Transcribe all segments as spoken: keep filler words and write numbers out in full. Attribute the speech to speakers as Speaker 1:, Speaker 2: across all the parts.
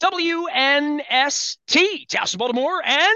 Speaker 1: W N S T, Taos, Baltimore, and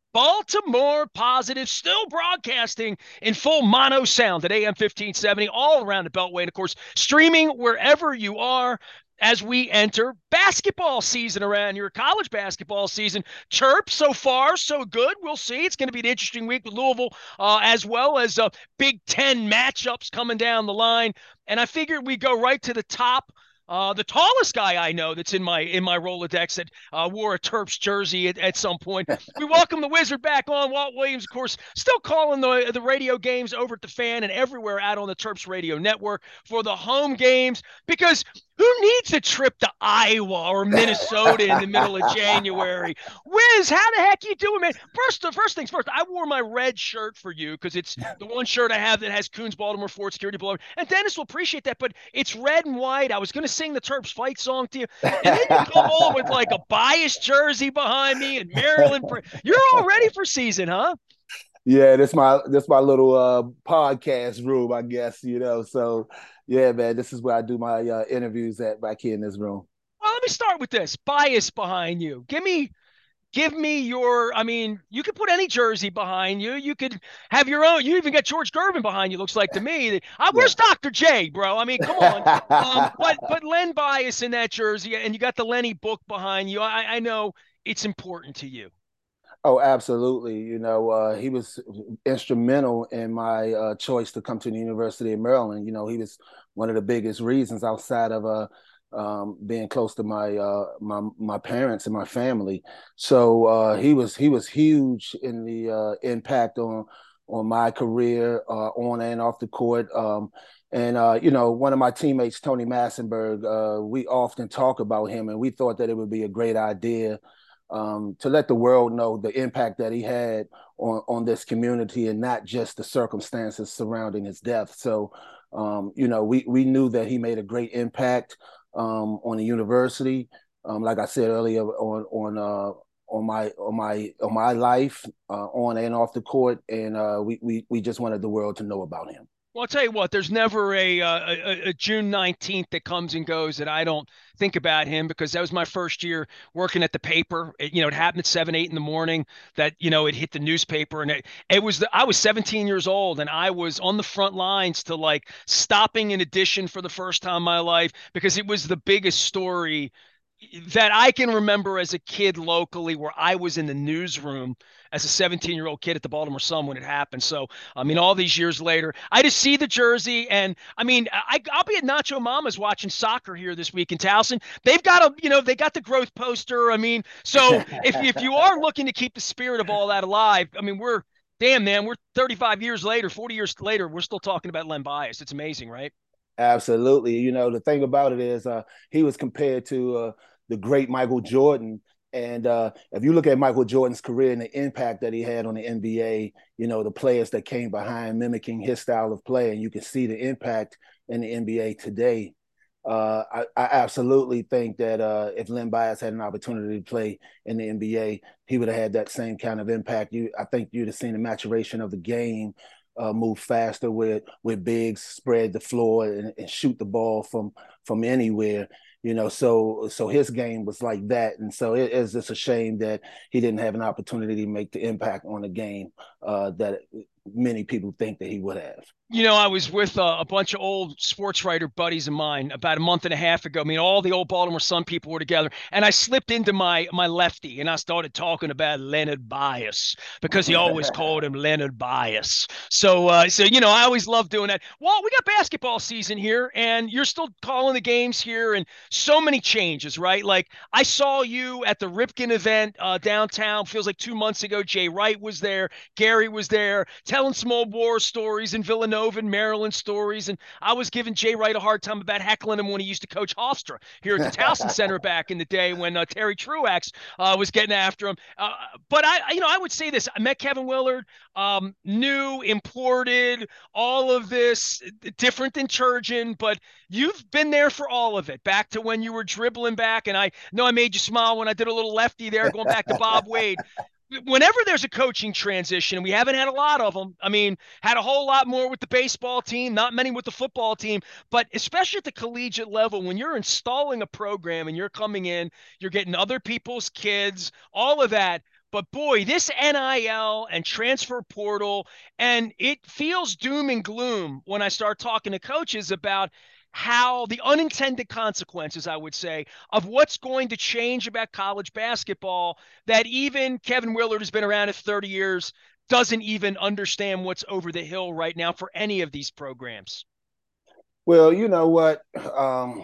Speaker 1: Baltimore Positive, still broadcasting in full mono sound at A M fifteen seventy, all around the Beltway. And of course, streaming wherever you are as we enter basketball season around here, college basketball season. Terp, so far, so good. We'll see. It's going to be an interesting week with Louisville, uh, as well as uh, Big Ten matchups coming down the line. And I figured we go right to the top. Uh, the tallest guy I know that's in my in my Rolodex that uh, wore a Terps jersey at, at some point. We welcome the Wizard back on. Walt Williams, of course, still calling the the radio games over at the Fan and everywhere out on the Terps radio network for the home games, because who needs a trip to Iowa or Minnesota in the middle of January? Wiz, how the heck you doing, man? First, the first things first, I wore my red shirt for you because it's the one shirt I have that has Coons Baltimore Ford Security below it. And Dennis will appreciate that, but it's red and white. I was going to sing the Terps fight song to you. And then you come on with like a biased jersey behind me and Maryland. You're all ready for season, huh?
Speaker 2: Yeah, this my this my little uh, podcast room, I guess, you know. So, yeah, man, this is where I do my uh, interviews at back here in this room.
Speaker 1: Well, let me start with this bias behind you. Give me Give me your, I mean, you could put any jersey behind you. You could have your own. You even got George Gervin behind you, looks like to me. Uh,
Speaker 2: Yeah.
Speaker 1: where's doctor J, bro? I mean, come on. Um, but but Len Bias in that jersey, and you got the Lenny book behind you. I, I know it's important to you.
Speaker 2: Oh, absolutely. You know, uh, he was instrumental in my uh, choice to come to the University of Maryland. You know, he was one of the biggest reasons outside of uh, um, being close to my uh, my my parents and my family. So uh, he was he was huge in the uh, impact on on my career uh, on and off the court. Um, and uh, you know, one of my teammates, Tony Massenberg, uh, we often talk about him, and we thought that it would be a great idea um, to let the world know the impact that he had on, on this community and not just the circumstances surrounding his death. So, um, you know, we, we knew that he made a great impact um, on the university. Um, like I said earlier, on on uh, on my on my on my life, uh, on and off the court, and uh, we we we just wanted the world to know about him.
Speaker 1: Well, I'll tell you what, there's never a, uh, a, a June nineteenth that comes and goes that I don't think about him, because that was my first year working at the paper. It, you know, it happened at seven, eight in the morning that, you know, it hit the newspaper, and it, it was, the, I was seventeen years old and I was on the front lines to like stopping an edition for the first time in my life, because it was the biggest story that I can remember as a kid locally, where I was in the newsroom as a seventeen year old kid at the Baltimore Sun when it happened. So, I mean, all these years later, I just see the jersey, and I mean, I, I'll be at Nacho Mama's watching soccer here this week in Towson. They've got a, you know, they got the growth poster. I mean, so if, if you are looking to keep the spirit of all that alive, I mean, we're, damn, man, we're thirty-five years later, forty years later, we're still talking about Len Bias. It's amazing, right?
Speaker 2: Absolutely. You know, the thing about it is uh, he was compared to uh, the great Michael Jordan. And uh, if you look at Michael Jordan's career and the impact that he had on the N B A, you know, the players that came behind mimicking his style of play, and you can see the impact in the N B A today. Uh, I, I absolutely think that uh, if Len Bias had an opportunity to play in the N B A, he would have had that same kind of impact. You, I think you'd have seen the maturation of the game uh, move faster with with bigs spread the floor and, and shoot the ball from from anywhere. You know, so so his game was like that, and so it is just a shame that he didn't have an opportunity to make the impact on the game uh, that many people think that he would have.
Speaker 1: You know, I was with uh, a bunch of old sports writer buddies of mine about a month and a half ago. I mean, all the old Baltimore Sun people were together, and I slipped into my my lefty, and I started talking about Leonard Bias, because he always called him Leonard Bias. So, uh, so you know, I always love doing that. Well, we got basketball season here, and you're still calling the games here, and so many changes, right? Like I saw you at the Ripken event uh, downtown. Feels like two months ago. Jay Wright was there, Gary was there, telling some old war stories in Villanova and Maryland stories. And I was giving Jay Wright a hard time about heckling him when he used to coach Hofstra here at the Towson Center back in the day when uh, Terry Truax uh, was getting after him. Uh, but I, you know, I would say this. I met Kevin Willard, um, new, imported, all of this, different than Turgeon, but you've been there for all of it, back to when you were dribbling back. And I know I made you smile when I did a little lefty there, going back to Bob Wade. whenever there's a coaching transition, and we haven't had a lot of them. I mean, had a whole lot more with the baseball team, not many with the football team, but especially at the collegiate level, when you're installing a program and you're coming in, you're getting other people's kids, all of that. But boy, this N I L and transfer portal, and it feels doom and gloom when I start talking to coaches about how the unintended consequences, I would say, of what's going to change about college basketball, that even Kevin Willard has been around it thirty years, doesn't even understand what's over the hill right now for any of these programs.
Speaker 2: Well, you know what? Um,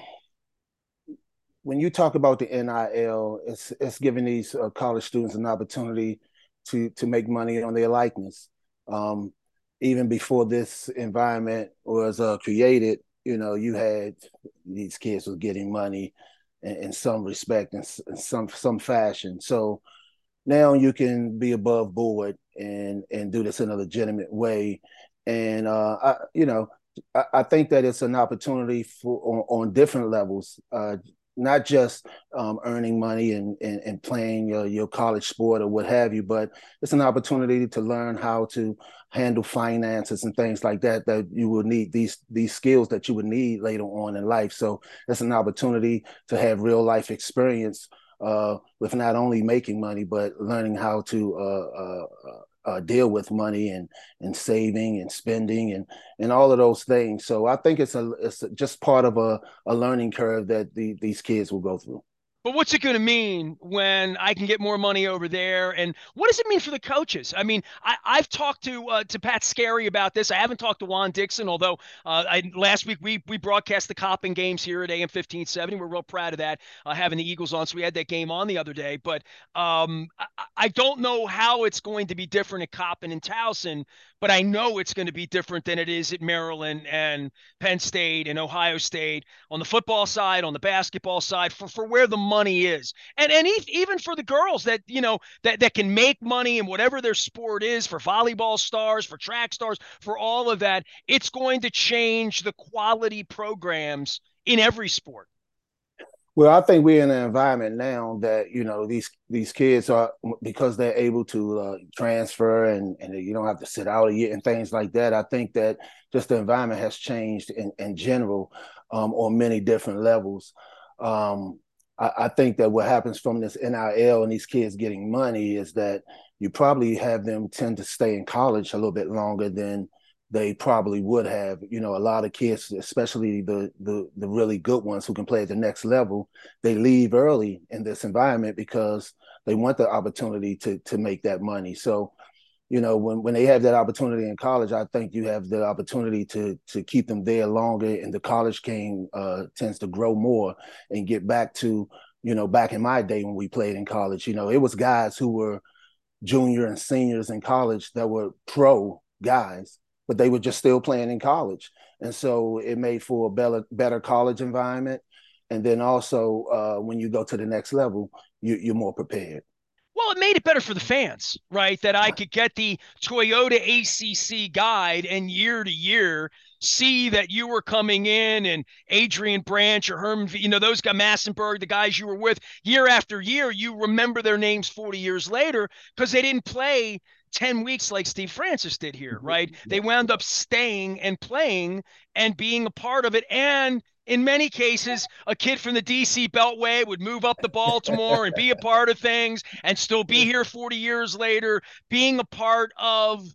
Speaker 2: when you talk about the N I L, it's it's giving these uh, college students an opportunity to to make money on their likeness. Um, Even before this environment was uh, created, you know, you had these kids was getting money in, in some respect, in, in some some fashion. So now you can be above board and and do this in a legitimate way. And uh, I, you know, I, I think that it's an opportunity for on, on different levels, uh, not just um, earning money and, and, and playing your, your college sport or what have you, but it's an opportunity to learn how to handle finances and things like that, that you will need these these skills that you would need later on in life. So it's an opportunity to have real life experience uh, with not only making money, but learning how to uh, uh, uh, deal with money and and saving and spending and and all of those things. So I think it's a it's just part of a, a learning curve that the, these kids will go through.
Speaker 1: But what's it going to mean when I can get more money over there? And what does it mean for the coaches? I mean, I, I've talked to uh, to Pat Scarry about this. I haven't talked to Juan Dixon, although uh, I, last week we we broadcast the Coppin games here at A M fifteen seventy. We're real proud of that, uh, having the Eagles on. So we had that game on the other day. But um, I, I don't know how it's going to be different at Coppin and Towson, but I know it's going to be different than it is at Maryland and Penn State and Ohio State on the football side, on the basketball side, for, for where the money is. And and even for the girls that, you know, that, that can make money in whatever their sport is, for volleyball stars, for track stars, for all of that, it's going to change the quality programs in every sport.
Speaker 2: Well, I think we're in an environment now that, you know, these these kids are, because they're able to uh, transfer and and you don't have to sit out a year and things like that. I think that just the environment has changed in in general, um, on many different levels. Um, I, I think that what happens from this N I L and these kids getting money is that you probably have them tend to stay in college a little bit longer than they probably would have. You know, a lot of kids, especially the the the really good ones who can play at the next level, they leave early in this environment because they want the opportunity to to make that money. So, you know, when when they have that opportunity in college, I think you have the opportunity to to keep them there longer, and the college game uh, tends to grow more and get back to, you know, back in my day when we played in college. You know, it was guys who were junior and seniors in college that were pro guys, but they were just still playing in college. And so it made for a better, better college environment. And then also uh, when you go to the next level, you, you're more prepared.
Speaker 1: Well, it made it better for the fans, right? That I could get the Toyota A C C guide and year to year see that you were coming in, and Adrian Branch or Herman, you know, those guys, Massenberg, the guys you were with year after year, you remember their names forty years later because they didn't play ten weeks like Steve Francis did here, right? They wound up staying and playing and being a part of it. And in many cases, a kid from the D C Beltway would move up to Baltimore and be a part of things and still be here forty years later, being a part of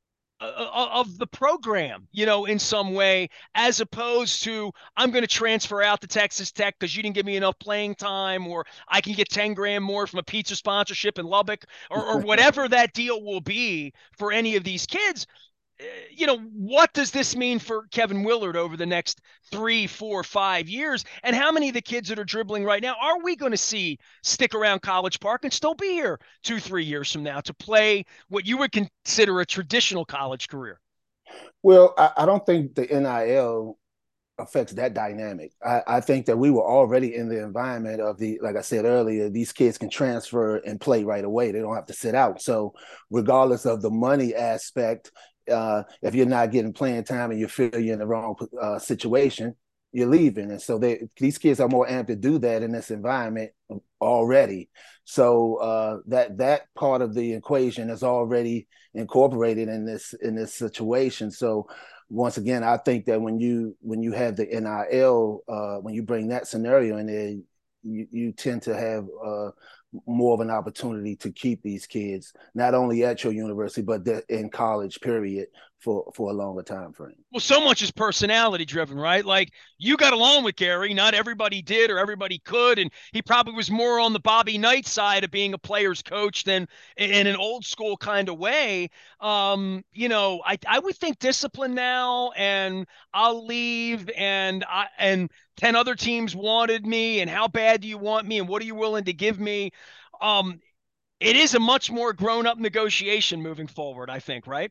Speaker 1: uh, of the program, you know, in some way, as opposed to I'm going to transfer out to Texas Tech because you didn't give me enough playing time, or I can get ten grand more from a pizza sponsorship in Lubbock, or, or whatever that deal will be for any of these kids. You know, what does this mean for Kevin Willard over the next three, four, five years? And how many of the kids that are dribbling right now are we going to see stick around College Park and still be here two, three years from now to play what you would consider a traditional college career?
Speaker 2: Well, I, I don't think the N I L affects that dynamic. I, I think that we were already in the environment of the, like I said earlier, these kids can transfer and play right away. They don't have to sit out. So regardless of the money aspect, uh, if you're not getting playing time and you feel you're in the wrong uh, situation, you're leaving. And so they, these kids are more amped to do that in this environment already. So uh, that that part of the equation is already incorporated in this in this situation. So once again, I think that when you when you have the N I L, uh, when you bring that scenario in there, you, you tend to have uh, more of an opportunity to keep these kids not only at your university but in college. Period, for for a longer time frame.
Speaker 1: Well, so much is personality driven, right? Like you got along with Gary. Not everybody did or everybody could. And he probably was more on the Bobby Knight side of being a player's coach than in an old school kind of way. Um, you know, I, I would think discipline now and I'll leave and I and ten other teams wanted me and how bad do you want me and what are you willing to give me? Um, it is a much more grown up negotiation moving forward, I think, right?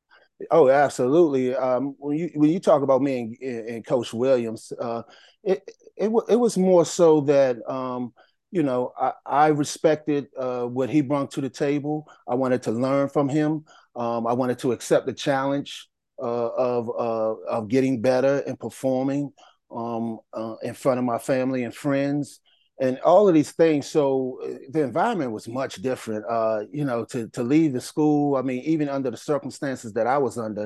Speaker 2: Oh, absolutely. Um, when you when you talk about me and, and Coach Williams, uh, it it it was more so that um, you know I, I respected uh, what he brought to the table. I wanted to learn from him. Um, I wanted to accept the challenge uh, of uh, of getting better and performing um, uh, in front of my family and friends and all of these things. So uh, the environment was much different. Uh, you know, to to leave the school. I mean, even under the circumstances that I was under,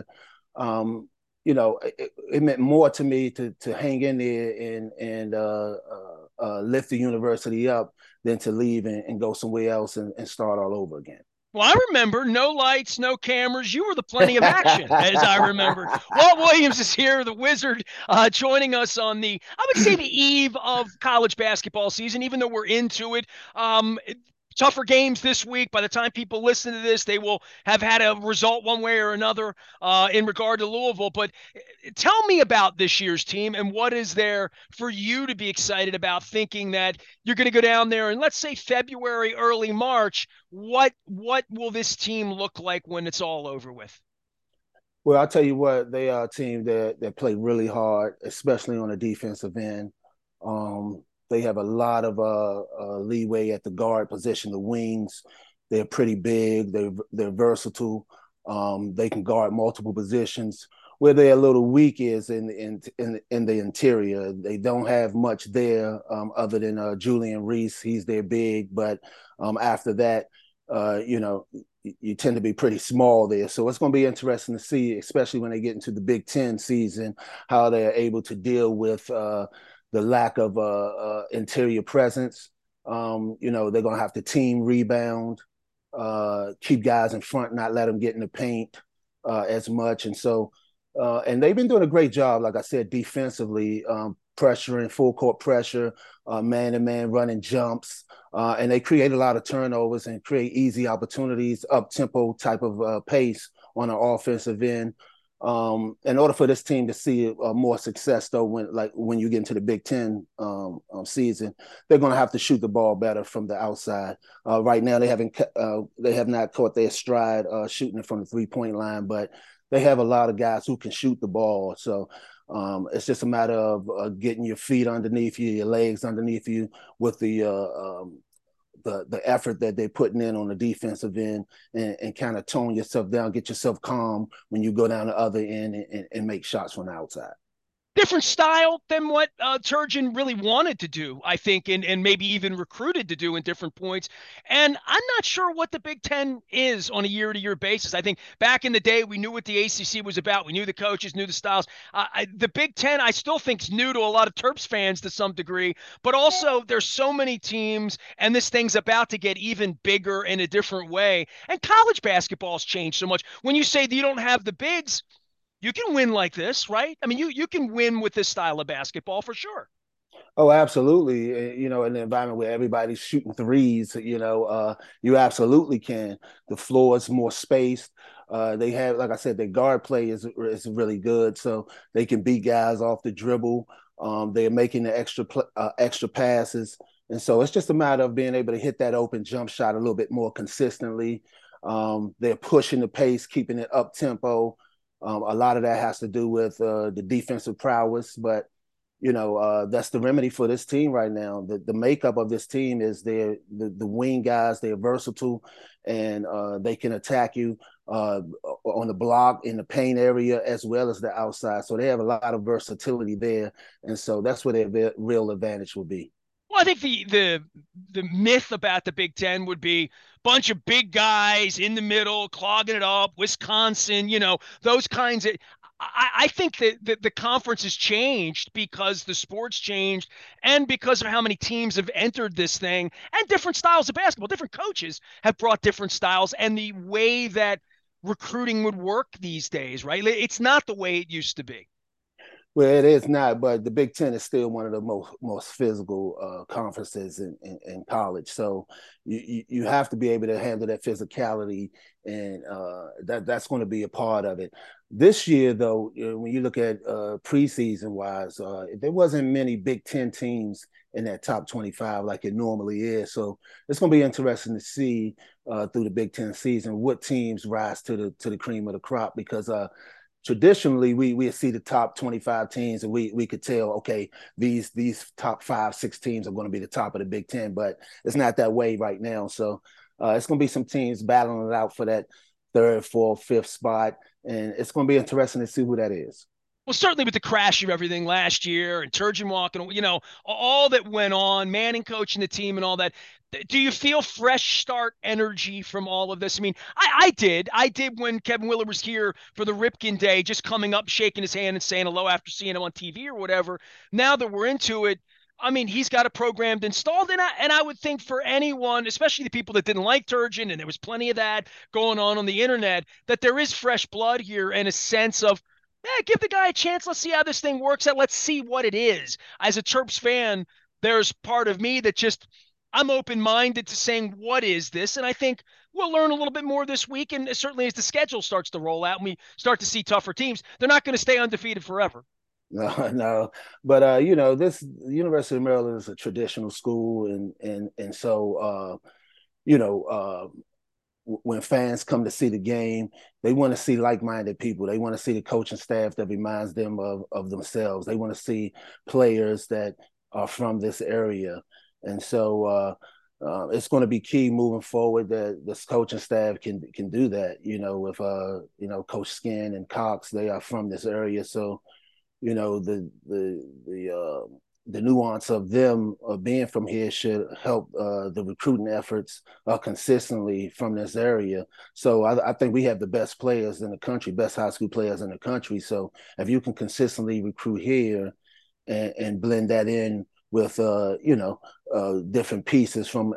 Speaker 2: um, you know, it, it meant more to me to to hang in there and and uh, uh, uh, lift the university up than to leave and, and go somewhere else and, and start all over again.
Speaker 1: Well, I remember no lights, no cameras. You were the plenty of action, as I remember. Walt Williams is here, the wizard, uh, joining us on the, I would say, the eve of college basketball season, even though we're into it. Um, tougher games this week. By the time people listen to this, they will have had a result one way or another uh, in regard to Louisville. But tell me about this year's team and what is there for you to be excited about, thinking that you're going to go down there and let's say February, early March. What what will this team look like when it's all over with?
Speaker 2: Well, I'll tell you what, they are a team that that play really hard, especially on the defensive end. Um, they have a lot of uh, uh, leeway at the guard position. The wings, they're pretty big. They're they're versatile. Um, they can guard multiple positions. Where they're a little weak is in in in, in the interior. They don't have much there um, other than uh, Julian Reese. He's their big, but um, after that, uh, you know, you tend to be pretty small there. So it's going to be interesting to see, especially when they get into the Big Ten season, how they're able to deal with uh, the lack of uh, uh, interior presence. Um, you know, they're going to have to team rebound, uh, keep guys in front, not let them get in the paint uh, as much. And so, uh, and they've been doing a great job, like I said, defensively, um, pressuring, full court pressure, uh, man-to-man running jumps. Uh, and they create a lot of turnovers and create easy opportunities, up-tempo type of uh, pace on the offensive end. Um, in order for this team to see uh, more success, though, when like when you get into the Big Ten um, um, season, they're going to have to shoot the ball better from the outside. Uh, right now, they haven't uh, they have not caught their stride uh, shooting it from the three point line, but they have a lot of guys who can shoot the ball. So um, it's just a matter of uh, getting your feet underneath you, your legs underneath you, with the uh, um, the the effort that they're putting in on the defensive end, and, and kind of tone yourself down, get yourself calm when you go down the other end and, and, and make shots from the outside.
Speaker 1: Different style than what uh, Turgeon really wanted to do, I think, and, and maybe even recruited to do in different points. And I'm not sure what the Big Ten is on a year-to-year basis. I think back in the day, we knew what the A C C was about. We knew the coaches, knew the styles. Uh, I, the Big Ten, I still think, is new to a lot of Terps fans to some degree, but also there's so many teams, and this thing's about to get even bigger in a different way. And college basketball's changed so much. When you say that you don't have the bigs, you can win like this, right? I mean, you you can win with this style of basketball for sure.
Speaker 2: Oh, absolutely. You know, in an environment where everybody's shooting threes, you know, uh, you absolutely can. The floor is more spaced. Uh, they have, like I said, their guard play is is really good, so they can beat guys off the dribble. Um, they're making the extra uh, extra passes, and so it's just a matter of being able to hit that open jump shot a little bit more consistently. Um, they're pushing the pace, keeping it up tempo. Um, a lot of that has to do with uh, the defensive prowess, but you know uh, that's the remedy for this team right now. The the makeup of this team is they're the, the wing guys. They're versatile, and uh, they can attack you uh, on the block, in the paint area, as well as the outside. So they have a lot of versatility there, and so that's where their real advantage will be.
Speaker 1: Well, I think the the the myth about the Big Ten would be bunch of big guys in the middle clogging it up. Wisconsin, you know, those kinds of. I, I think that the, the conference has changed because the sports changed and because of how many teams have entered this thing and different styles of basketball. Different coaches have brought different styles and the way that recruiting would work these days, right? It's not the way it used to be.
Speaker 2: Well, it is not, but the Big Ten is still one of the most most physical uh, conferences in, in, in college. So you, you, you have to be able to handle that physicality, and uh, that that's going to be a part of it. This year, though, you know, when you look at uh, preseason wise, uh, there wasn't many Big Ten teams in that top twenty-five like it normally is. So it's going to be interesting to see uh, through the Big Ten season what teams rise to the to the cream of the crop, because uh, traditionally we we see the top twenty-five teams and we we could tell, okay, these these top five six teams are going to be the top of the Big Ten, but it's not that way right now. So uh, it's going to be some teams battling it out for that third, fourth, fifth spot, and it's going to be interesting to see who that is.
Speaker 1: Well, certainly with the crash of everything last year and Turgeon walking, you know, all that went on, Manning coaching the team and all that. Do you feel fresh start energy from all of this? I mean, I, I did. I did when Kevin Willard was here for the Ripken Day, just coming up, shaking his hand and saying hello after seeing him on T V or whatever. Now that we're into it, I mean, he's got it programmed, installed, and I, and I would think for anyone, especially the people that didn't like Turgeon, and there was plenty of that going on on the internet, that there is fresh blood here and a sense of, yeah, give the guy a chance. Let's see how this thing works out. Let's see what it is. As a Terps fan, there's part of me that just, I'm open-minded to saying, what is this? And I think we'll learn a little bit more this week. And certainly as the schedule starts to roll out and we start to see tougher teams, they're not going to stay undefeated forever.
Speaker 2: No, no, but uh, you know, this University of Maryland is a traditional school, and and and so uh, you know, uh, when fans come to see the game, they want to see like-minded people. They want to see the coaching staff that reminds them of of themselves. They want to see players that are from this area, and so uh, uh, it's going to be key moving forward that this coaching staff can can do that. You know, with uh, you know, Coach Skin and Cox, they are from this area, so you know the the the uh, the nuance of them uh, being from here should help uh, the recruiting efforts uh, consistently from this area. So I, I think we have the best players in the country, best high school players in the country. So if you can consistently recruit here and, and blend that in with uh, you know uh, different pieces from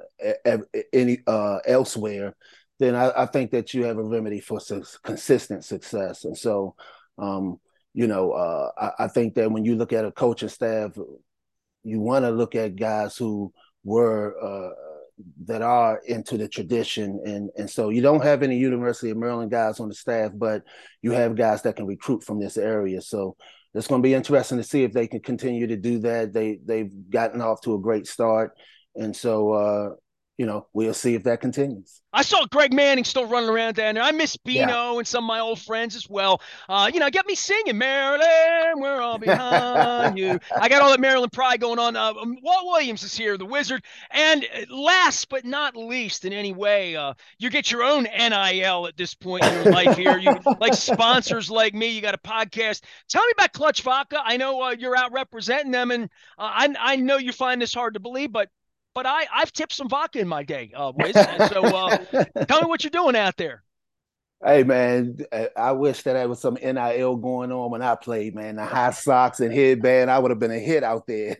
Speaker 2: any uh, elsewhere, then I, I think that you have a remedy for su- consistent success. And so. Um, You know, uh, I, I think that when you look at a coaching staff, you want to look at guys who were uh, that are into the tradition, and and so you don't have any University of Maryland guys on the staff, but you have guys that can recruit from this area. So it's going to be interesting to see if they can continue to do that. They they've gotten off to a great start, and so uh, you know, we'll see if that continues.
Speaker 1: I saw Greg Manning still running around down there. I miss Bino
Speaker 2: Yeah.
Speaker 1: and some of my old friends as well. Uh, you know, get me singing, Maryland, we're all behind you. I got all that Maryland pride going on. Uh, Walt Williams is here, the Wizard. And last but not least in any way, uh, you get your own N I L at this point in your life here. You like sponsors like me. You got a podcast. Tell me about Clutch Vodka. I know uh, you're out representing them, and uh, I, I know you find this hard to believe, but But I, I've tipped some vodka in my day, uh, Wiz. So uh, tell me what you're doing out there.
Speaker 2: Hey, man, I wish that there was some N I L going on when I played, man. The high socks and headband, I would have been a hit out there.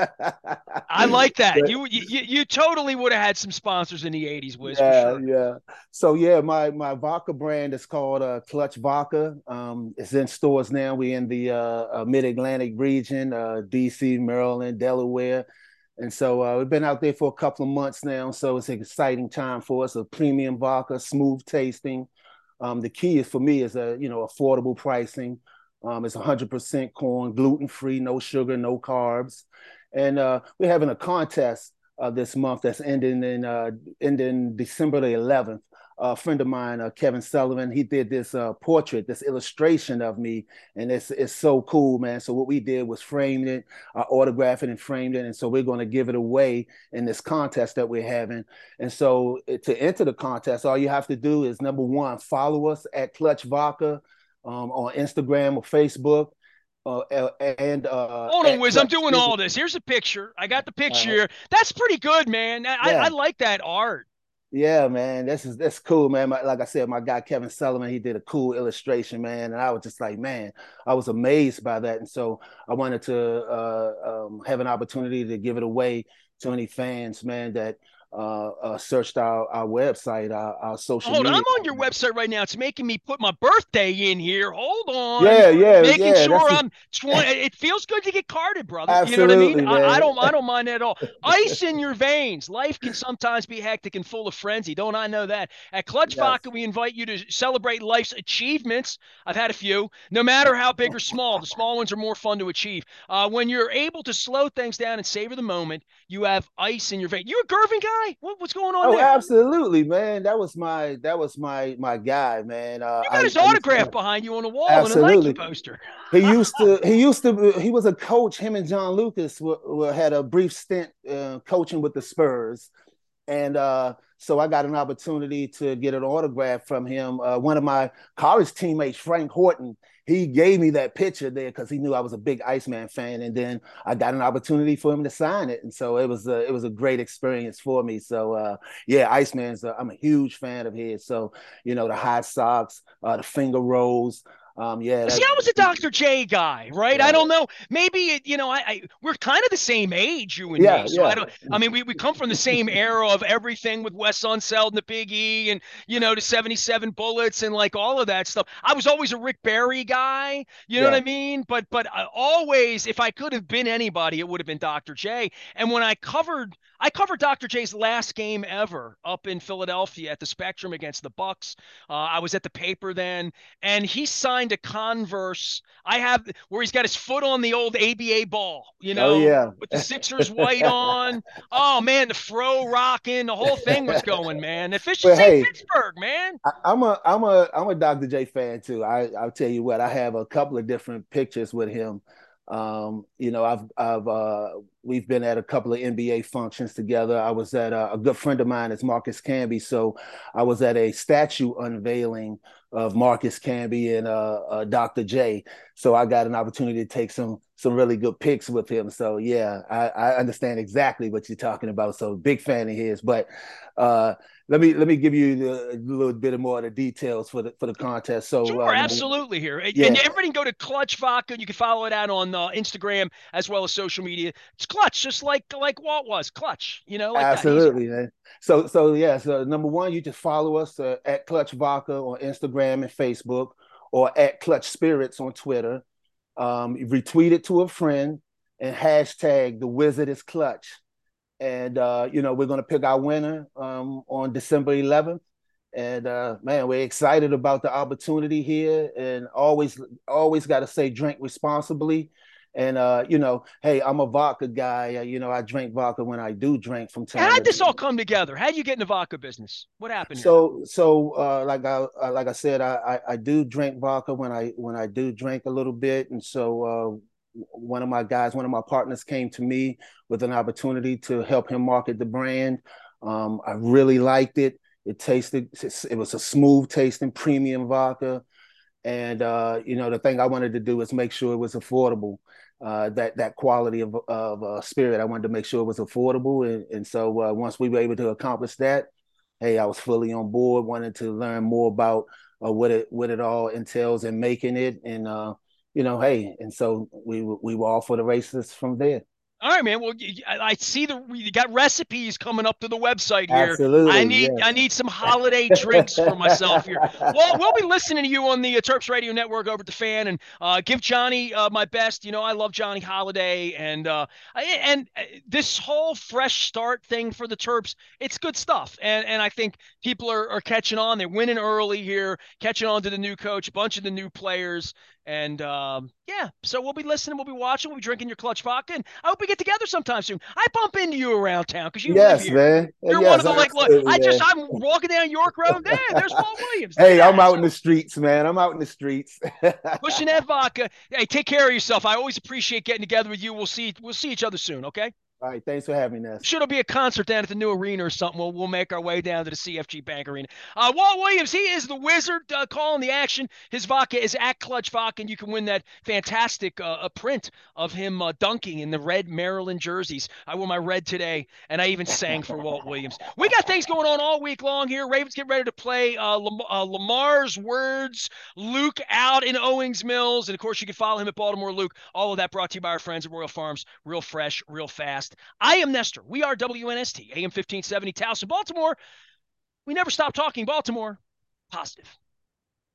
Speaker 1: I like that. You, you you totally would have had some sponsors in the eighties, Wiz,
Speaker 2: yeah,
Speaker 1: for sure.
Speaker 2: Yeah. So, yeah, my, my vodka brand is called uh, Clutch Vodka. Um, it's in stores now. We're in the uh, uh, Mid-Atlantic region, uh, D C, Maryland, Delaware. And so uh, we've been out there for a couple of months now. So it's an exciting time for us. A premium vodka, smooth tasting. Um, the key is for me is a you know affordable pricing. Um, it's one hundred percent corn, gluten free, no sugar, no carbs, and uh, we're having a contest uh, this month that's ending in uh, ending December the eleventh. A friend of mine, uh, Kevin Sullivan, he did this uh, portrait, this illustration of me, and it's it's so cool, man. So what we did was framed it, uh, autographed it, and framed it, and so we're going to give it away in this contest that we're having. And so to enter the contest, all you have to do is number one, follow us at Clutch Vodka um, on Instagram or Facebook. uh, and uh,
Speaker 1: Hold on,
Speaker 2: at
Speaker 1: Wiz. I'm
Speaker 2: Clutch
Speaker 1: doing
Speaker 2: Spirit.
Speaker 1: all this. Here's a picture. I got the picture
Speaker 2: Uh,
Speaker 1: here. That's pretty good, man. I, I
Speaker 2: yeah,
Speaker 1: like that art.
Speaker 2: yeah, man. This is that's cool, man. My, like I said, my guy Kevin Sullivan, he did a cool illustration, man, and I was just like, man, I was amazed by that, and so I wanted to uh, um, have an opportunity to give it away to any fans, man, that uh, uh, searched our, our website, our, our social
Speaker 1: Hold on, I'm
Speaker 2: media.
Speaker 1: on your website right now. It's making me put my birthday in here. Hold on.
Speaker 2: Yeah, yeah,
Speaker 1: Making
Speaker 2: yeah.
Speaker 1: sure
Speaker 2: That's
Speaker 1: I'm twenty. It feels good to get carded, brother. You know what I mean?
Speaker 2: absolutely,
Speaker 1: I, I
Speaker 2: man.
Speaker 1: don't I don't mind that at all. Ice in your veins. Life can sometimes be hectic and full of frenzy. Don't I know that? At Clutch
Speaker 2: Yes.
Speaker 1: Vodka, we invite you to celebrate life's achievements. I've had a few, no matter how big or small. The small ones are more fun to achieve. Uh, when you're able to slow things down and savor the moment, you have ice in your veins. You a Gervin guy? What, what's going on
Speaker 2: Oh,
Speaker 1: there?
Speaker 2: absolutely, man. That was my that was my my guy, man. Uh,
Speaker 1: You got
Speaker 2: I
Speaker 1: his
Speaker 2: I used
Speaker 1: autograph
Speaker 2: to
Speaker 1: behind you on the wall in a Nike
Speaker 2: absolutely.
Speaker 1: poster.
Speaker 2: He used to he used to he was a coach. Him and John Lucas were, were, had a brief stint uh, coaching with the Spurs, and uh, so I got an opportunity to get an autograph from him. Uh, one of my college teammates, Frank Horton, he gave me that picture there because he knew I was a big Iceman fan, and then I got an opportunity for him to sign it, and so it was a, it was a great experience for me. So uh, yeah, Iceman's uh, I'm a huge fan of his. So you know the high socks, uh, the finger rolls. Um, yeah,
Speaker 1: See,
Speaker 2: that,
Speaker 1: I was a doctor J guy, right? I
Speaker 2: yeah,
Speaker 1: don't know. Maybe it, you know, I, I we're kind of the same age, you and me.
Speaker 2: yeah,
Speaker 1: So I
Speaker 2: yeah,
Speaker 1: don't. I mean, we, we come from the same era of everything with Wes Unseld and the Big E, and you know the seventy-seven Bullets and like all of that stuff. I was always a Rick Barry guy. You know what
Speaker 2: yeah.
Speaker 1: I mean? But but I always, if I could have been anybody, it would have been doctor J. And when I covered. I covered doctor J's last game ever up in Philadelphia at the Spectrum against the Bucks. Uh, I was at the paper then, and he signed a Converse. I have where he's got his foot on the old A B A ball, you
Speaker 2: Oh
Speaker 1: know,
Speaker 2: yeah.
Speaker 1: with the Sixers white on. Oh man, the fro rocking, the whole thing was going, man.
Speaker 2: But
Speaker 1: Efficiency
Speaker 2: hey,
Speaker 1: Pittsburgh, man.
Speaker 2: I, I'm a I'm a I'm a doctor J fan too. I I'll tell you what, I have a couple of different pictures with him. Um, you know, I've I've uh we've been at a couple of N B A functions together. I was at a, a good friend of mine is Marcus Camby, so I was at a statue unveiling of Marcus Camby and uh, uh doctor J. So I got an opportunity to take some some really good pics with him. So yeah, I, I understand exactly what you're talking about. So big fan of his. But uh let me let me give you the, a little bit more of the details for the for the contest. So
Speaker 1: Sure,
Speaker 2: uh, number one,
Speaker 1: absolutely here. And
Speaker 2: yeah,
Speaker 1: everybody can go to Clutch Vodka. You can follow it out on uh, Instagram as well as social media. It's Clutch, just like like Walt was. Clutch, you know, like that. Easy.
Speaker 2: absolutely, man. So so yeah, so number one, you just follow us uh, at Clutch Vodka on Instagram and Facebook, or at Clutch Spirits on Twitter. Um, retweet it to a friend and hashtag the Wizard is Clutch. And uh, you know, we're gonna pick our winner um, on December eleventh. And uh, man, we're excited about the opportunity here, and always, always got to say, drink responsibly. And uh, you know, hey, I'm a vodka guy. Uh, you know, I drink vodka when I do drink from time
Speaker 1: How'd
Speaker 2: to
Speaker 1: this all
Speaker 2: time.
Speaker 1: come together? How'd you get in the vodka business? What happened here?
Speaker 2: So, so uh, like I uh, like I said, I, I I do drink vodka when I when I do drink a little bit, and so uh, one of my guys, one of my partners, came to me with an opportunity to help him market the brand. Um, I really liked it. It tasted, it was a smooth tasting premium vodka. And, uh, you know, the thing I wanted to do was make sure it was affordable. Uh, that that quality of, of uh, spirit, I wanted to make sure it was affordable. And, and so uh, once we were able to accomplish that, hey, I was fully on board, wanted to learn more about uh, what it what it all entails in making it. And, uh, you know, hey, and so we, we were off for the races from there.
Speaker 1: All right, man. Well, I see the you got recipes coming up to the website here. I
Speaker 2: Absolutely,
Speaker 1: need I
Speaker 2: yes.
Speaker 1: need some holiday drinks for myself here. Well, we'll be listening to you on the uh, Terps Radio Network over at the Fan, and uh, give Johnny uh, my best. You know, I love Johnny Holiday, and uh, and uh, this whole fresh start thing for the Terps, it's good stuff. And and I think people are, are catching on. They're winning early here, catching on to the new coach, a bunch of the new players. And um, yeah, so we'll be listening, we'll be watching, we'll be drinking your Clutch Vodka, and I hope we get together sometime soon. I bump into you around town because you live
Speaker 2: Yes,
Speaker 1: here.
Speaker 2: man.
Speaker 1: You're one
Speaker 2: Yes,
Speaker 1: of the like, look,
Speaker 2: absolutely,
Speaker 1: I just
Speaker 2: man.
Speaker 1: I'm walking down York Road. There, there's Walt Williams. Look at
Speaker 2: Hey, I'm
Speaker 1: that.
Speaker 2: out in
Speaker 1: So
Speaker 2: the streets, man. I'm out in the streets.
Speaker 1: pushing that vodka. Hey, take care of yourself. I always appreciate getting together with you. We'll see we'll see each other soon. Okay.
Speaker 2: All right. Thanks for having me, Ness.
Speaker 1: Sure, it'll be a concert down at the new arena or something. We'll, we'll make our way down to the C F G Bank Arena. Uh, Walt Williams, he is the wizard uh, calling the action. His vodka is at Clutch Vodka, and you can win that fantastic uh, print of him uh, dunking in the red Maryland jerseys. I wore my red today, and I even sang for Walt Williams. We got things going on all week long here. Ravens get ready to play uh, Lam- uh, Lamar's Words, Luke out in Owings Mills, and of course you can follow him at Baltimore Luke. All of that brought to you by our friends at Royal Farms. Real fresh, real fast. I am Nestor. We are W N S T, A M fifteen seventy, Towson, Baltimore. We never stop talking Baltimore. Positive.